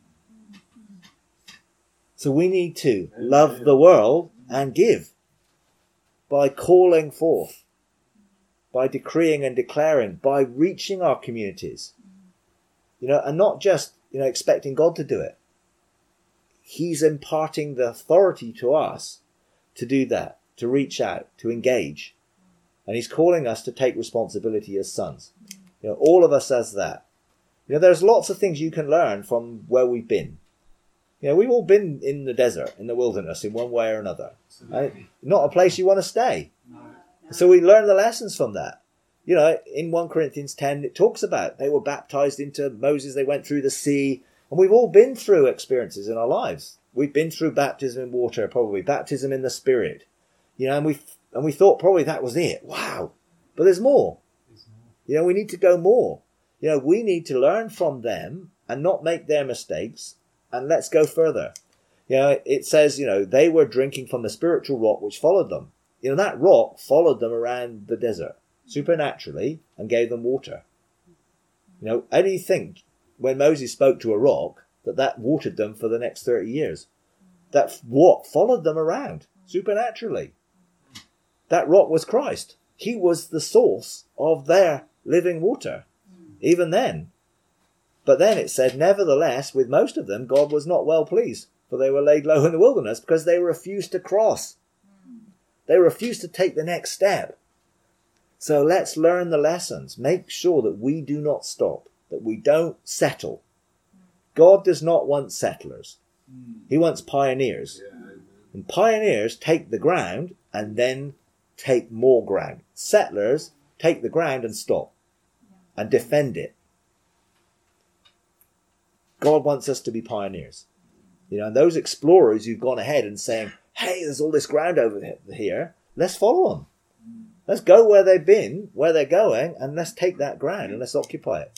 So we need to love the world and give by calling forth, by decreeing and declaring, by reaching our communities, and not just, expecting God to do it. He's imparting the authority to us to do that, to reach out, to engage. And he's calling us to take responsibility as sons. All of us as that. There's lots of things you can learn from where we've been. We've all been in the desert, in the wilderness, in one way or another. Not a place you want to stay. No. So we learn the lessons from that. In 1 Corinthians 10, it talks about they were baptized into Moses, they went through the sea, and we've all been through experiences in our lives. We've been through baptism in water, probably, baptism in the Spirit. And we thought probably that was it. Wow. But there's more. We need to go more. We need to learn from them and not make their mistakes, and let's go further. It says, they were drinking from the spiritual rock which followed them. That rock followed them around the desert supernaturally and gave them water. How do you think when Moses spoke to a rock that watered them for the next 30 years? That rock followed them around supernaturally. That rock was Christ. He was the source of their living water, even then. But then it said, nevertheless, with most of them, God was not well pleased, for they were laid low in the wilderness because they refused to cross. They refused to take the next step. So let's learn the lessons. Make sure that we do not stop, that we don't settle. God does not want settlers. He wants pioneers. And pioneers take the ground and then take more ground. Settlers take the ground and stop and defend it. God wants us to be pioneers. And those explorers who've gone ahead and saying, hey, there's all this ground over here, let's follow them. Let's go where they've been, where they're going, and let's take that ground and let's occupy it.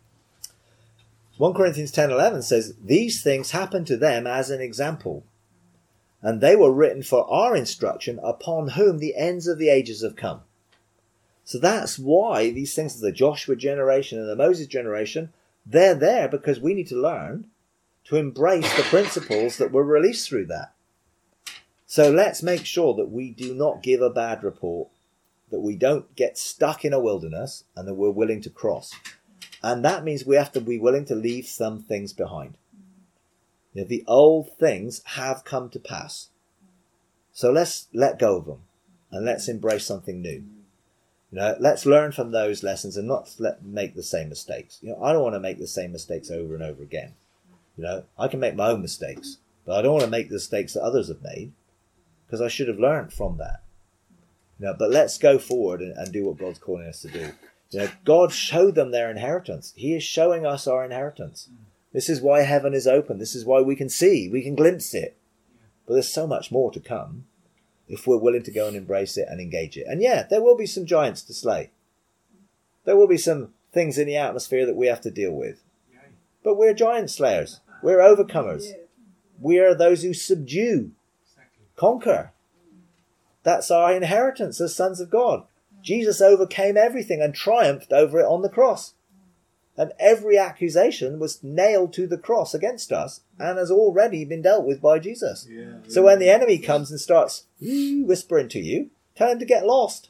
1 Corinthians 10:11 says, these things happened to them as an example, and they were written for our instruction, upon whom the ends of the ages have come. So that's why these things, the Joshua generation and the Moses generation, they're there because we need to learn to embrace the principles that were released through that. So let's make sure that we do not give a bad report, that we don't get stuck in a wilderness, and that we're willing to cross. And that means we have to be willing to leave some things behind. The old things have come to pass. So let's let go of them and let's embrace something new. Let's learn from those lessons and not make the same mistakes. I don't want to make the same mistakes over and over again. I can make my own mistakes, but I don't want to make the mistakes that others have made, because I should have learned from that. But let's go forward and do what God's calling us to do. God showed them their inheritance. He is showing us our inheritance. This is why heaven is open. This is why we can see, we can glimpse it. But there's so much more to come if we're willing to go and embrace it and engage it. And there will be some giants to slay. There will be some things in the atmosphere that we have to deal with. But we're giant slayers. We're overcomers. We are those who subdue, conquer. That's our inheritance as sons of God. Jesus overcame everything and triumphed over it on the cross. And every accusation was nailed to the cross against us and has already been dealt with by Jesus. So when the enemy comes and starts whispering to you, tell him to get lost.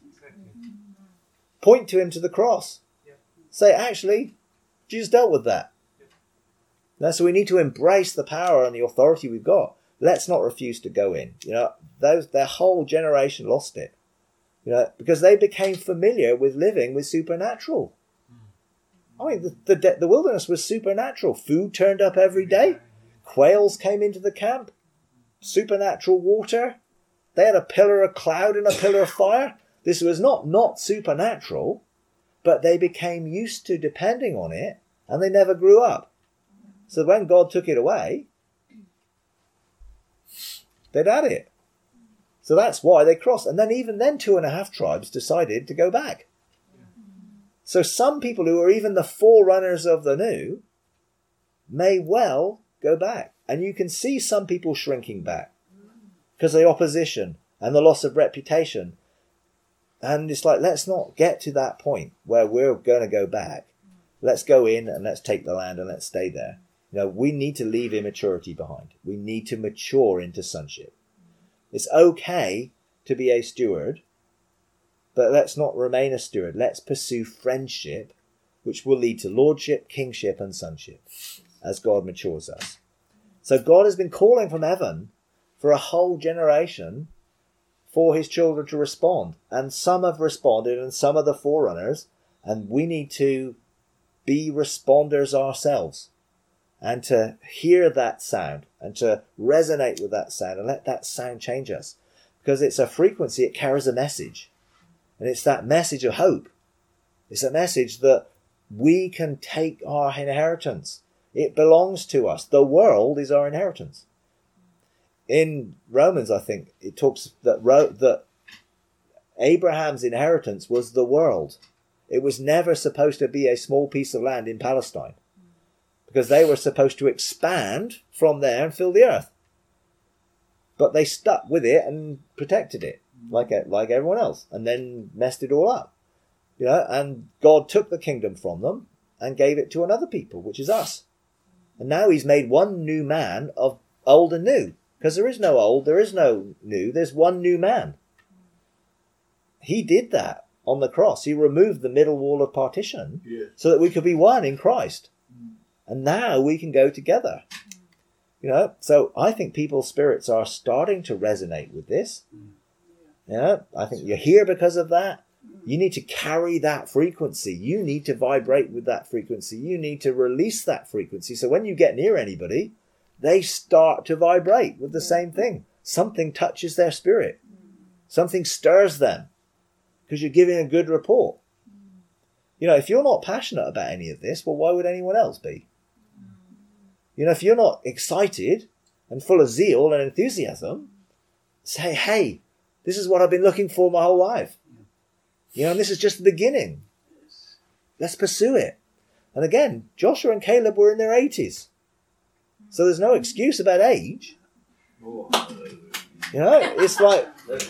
Point to him to the cross. Say, actually, Jesus dealt with that. So we need to embrace the power and the authority we've got. Let's not refuse to go in. Their whole generation lost it. Because they became familiar with living with supernatural. I mean, the wilderness was supernatural. Food turned up every day. Quails came into the camp. Supernatural water. They had a pillar of cloud and a pillar of fire. This was not supernatural, but they became used to depending on it, and they never grew up. So when God took it away, they'd had it. So that's why they crossed. And then even then 2.5 tribes decided to go back. So some people who are even the forerunners of the new may well go back. And you can see some people shrinking back because of the opposition and the loss of reputation. And it's like, let's not get to that point where we're going to go back. let's go in and let's take the land and let's stay there. We need to leave immaturity behind. We need to mature into sonship. It's okay to be a steward, but let's not remain a steward. Let's pursue friendship, which will lead to lordship, kingship, and sonship as God matures us. So God has been calling from heaven for a whole generation for his children to respond. And some have responded, and some are the forerunners, and we need to be responders ourselves and to hear that sound and to resonate with that sound and let that sound change us. Because it's a frequency, it carries a message. And it's that message of hope. It's a message that we can take our inheritance. It belongs to us. The world is our inheritance. In Romans, I think, it talks that Abraham's inheritance was the world. It was never supposed to be a small piece of land in Palestine, because they were supposed to expand from there and fill the earth. But they stuck with it and protected it like everyone else, and then messed it all up. And God took the kingdom from them and gave it to another people, which is us. And now he's made one new man of old and new, because there is no old, there is no new, there's one new man. He did that on the cross. He removed the middle wall of partition so that we could be one in Christ. And now we can go together. So I think people's spirits are starting to resonate with this. I think you're here because of that. You need to carry that frequency. You need to vibrate with that frequency. You need to release that frequency. So when you get near anybody, they start to vibrate with the same thing. Something touches their spirit. Something stirs them because you're giving a good report. If you're not passionate about any of this, well, why would anyone else be? If you're not excited and full of zeal and enthusiasm, say, hey, this is what I've been looking for my whole life. And this is just the beginning. Let's pursue it. And again, Joshua and Caleb were in their 80s. So there's no excuse about age. It's like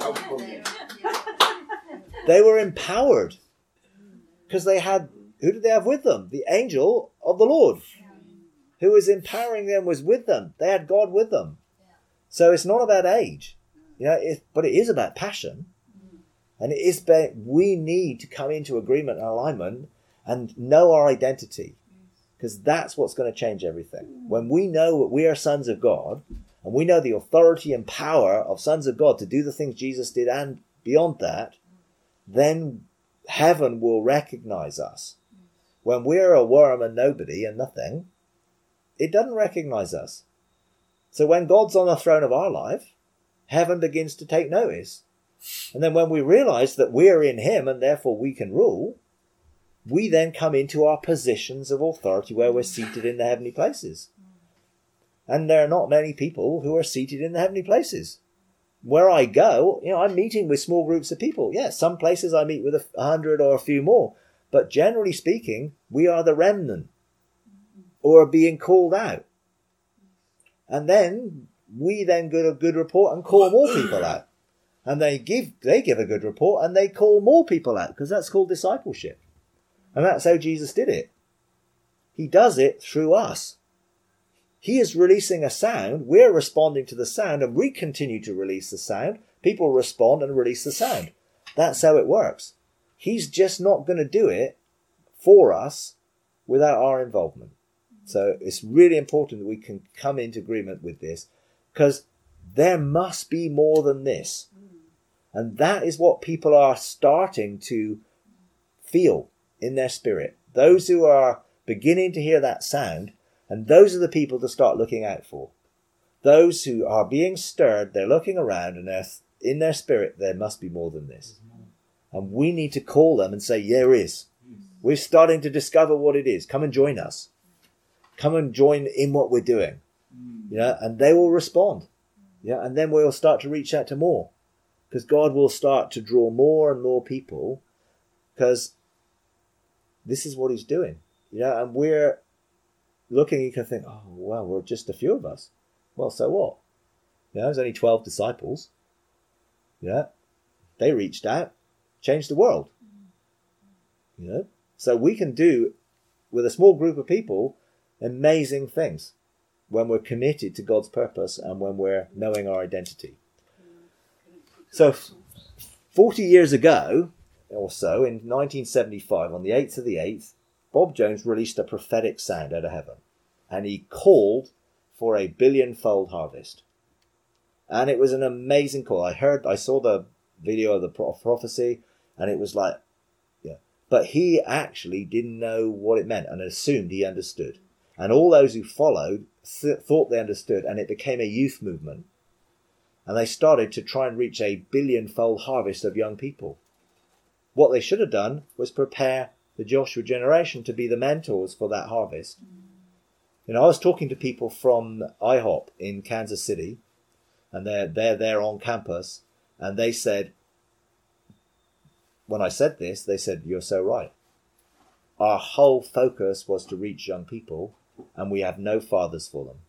they were empowered because they had, who did they have with them? The angel of the Lord, who was empowering them, was with them. They had God with them. So it's not about age, but it is about passion. And it is we need to come into agreement and alignment and know our identity, because that's what's going to change everything. When we know that we are sons of God, and we know the authority and power of sons of God to do the things Jesus did and beyond that, then heaven will recognize us. When we're a worm and nobody and nothing, it doesn't recognize us. So when God's on the throne of our life, heaven begins to take notice. And then when we realize that we're in him and therefore we can rule, we then come into our positions of authority where we're seated in the heavenly places. And there are not many people who are seated in the heavenly places. Where I go, I'm meeting with small groups of people. Yes, some places I meet with 100 or a few more. But generally speaking, we are the remnant or are being called out. And then we then get a good report and call more people out. And they give a good report and they call more people out, because that's called discipleship. And that's how Jesus did it. He does it through us. He is releasing a sound. We're responding to the sound, and we continue to release the sound. People respond and release the sound. That's how it works. He's just not going to do it for us without our involvement. So it's really important that we can come into agreement with this, because there must be more than this. And that is what people are starting to feel in their spirit. Those who are beginning to hear that sound, and those are the people to start looking out for. Those who are being stirred, they're looking around, and in their spirit, there must be more than this. And we need to call them and say, yeah, there is. We're starting to discover what it is. Come and join us. Come and join in what we're doing. And they will respond. And then we'll start to reach out to more. Because God will start to draw more and more people, because this is what he's doing. And we're looking, you can think, oh, well, we're just a few of us. Well, so what? There's only 12 disciples. They reached out, changed the world. So we can do with a small group of people, amazing things when we're committed to God's purpose and when we're knowing our identity. So 40 years ago or so, in 1975, on the 8th of the 8th, Bob Jones released a prophetic sound out of heaven. And he called for a billion-fold harvest. And it was an amazing call. I saw the video of the prophecy, and it was like, yeah. But he actually didn't know what it meant and assumed he understood. And all those who followed thought they understood, and it became a youth movement. And they started to try and reach a billion-fold harvest of young people. What they should have done was prepare the Joshua generation to be the mentors for that harvest. You know, I was talking to people from IHOP in Kansas City, and they're there on campus, and they said, when I said this, they said, "You're so right. Our whole focus was to reach young people, and we have no fathers for them."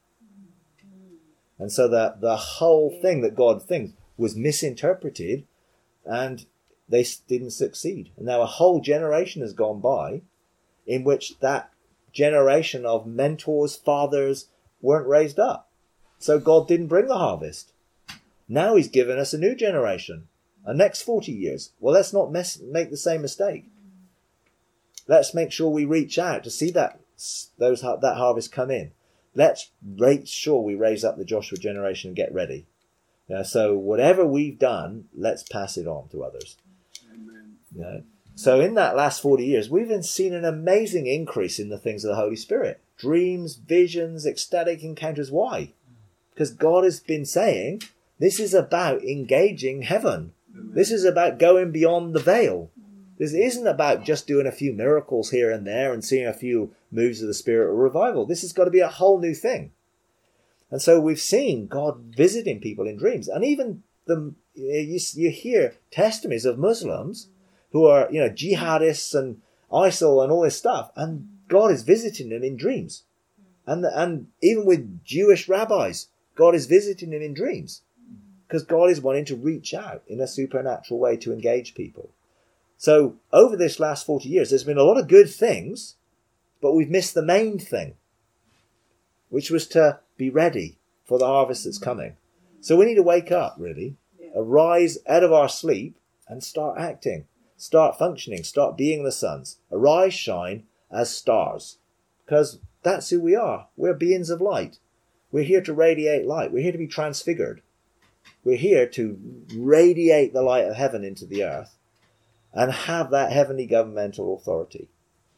And so the whole thing that God thinks was misinterpreted, and they didn't succeed. And now a whole generation has gone by in which that generation of mentors, fathers, weren't raised up. So God didn't bring the harvest. Now he's given us a new generation, a next 40 years. Well, let's not make the same mistake. Let's make sure we reach out to see that harvest come in. Let's make sure we raise up the Joshua generation and get ready. So whatever we've done, let's pass it on to others. Amen. So in that last 40 years, we've seen an amazing increase in the things of the Holy Spirit. Dreams, visions, ecstatic encounters. Why? Because God has been saying, this is about engaging heaven. This is about going beyond the veil. This isn't about just doing a few miracles here and there and seeing a few moves of the Spirit or revival. This has got to be a whole new thing. And so we've seen God visiting people in dreams. And even you hear testimonies of Muslims who are, jihadists and ISIL and all this stuff. And God is visiting them in dreams. And even with Jewish rabbis, God is visiting them in dreams. Because God is wanting to reach out in a supernatural way to engage people. So over this last 40 years, there's been a lot of good things, but we've missed the main thing, which was to be ready for the harvest that's coming. So we need to wake up, really, arise out of our sleep and start acting, start functioning, start being the sons. Arise, shine as stars, because that's who we are. We're beings of light. We're here to radiate light. We're here to be transfigured. We're here to radiate the light of heaven into the earth and have that heavenly governmental authority.